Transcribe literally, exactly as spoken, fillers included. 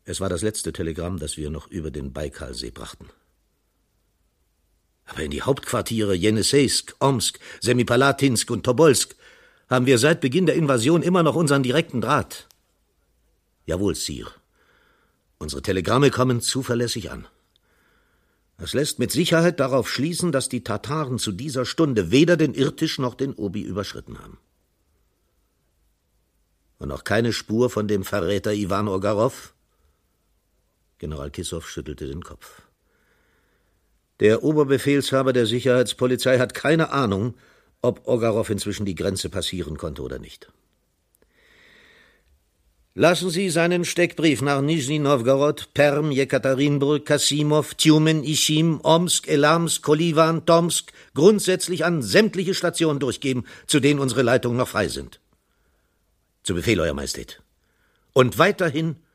Es war das letzte Telegramm, das wir noch über den Baikalsee brachten. Aber in die Hauptquartiere Jenissejsk, Omsk, Semipalatinsk und Tobolsk haben wir seit Beginn der Invasion immer noch unseren direkten Draht. Jawohl, Sire. Unsere Telegramme kommen zuverlässig an. Das lässt mit Sicherheit darauf schließen, dass die Tataren zu dieser Stunde weder den Irtysch noch den Obi überschritten haben. Und noch keine Spur von dem Verräter Iwan Ogarow? General Kissow schüttelte den Kopf. Der Oberbefehlshaber der Sicherheitspolizei hat keine Ahnung, ob Ogarow inzwischen die Grenze passieren konnte oder nicht. Lassen Sie seinen Steckbrief nach Nischni Nowgorod, Perm, Jekaterinburg, Kasimow, Tjumen, Ischim, Omsk, Elamsk, Koliwan, Tomsk grundsätzlich an sämtliche Stationen durchgeben, zu denen unsere Leitungen noch frei sind. Zu Befehl, Euer Majestät. Und weiterhin